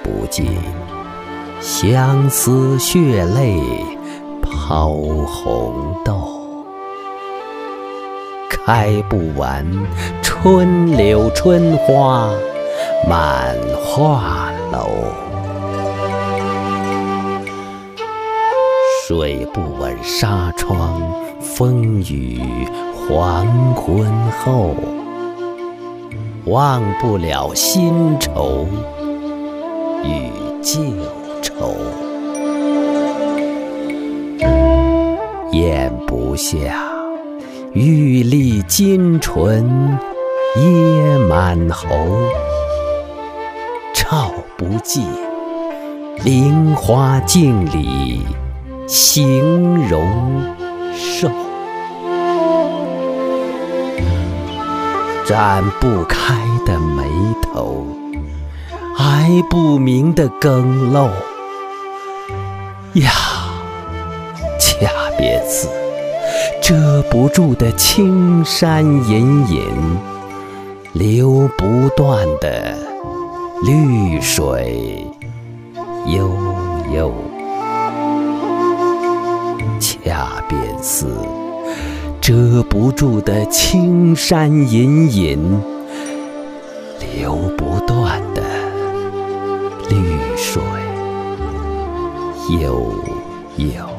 不尽，相思血泪抛红豆。开不完春柳春花满画楼，水不稳纱窗风雨黄昏后，忘不了新愁与旧愁，咽不下玉粒金唇噎满喉，照不尽菱花镜里形容瘦，展不开的眉头，哀不明的更漏呀，恰别字遮不住的青山隐隐，流不断的绿水悠悠，恰便似遮不住的青山隐隐，流不断的绿水悠悠。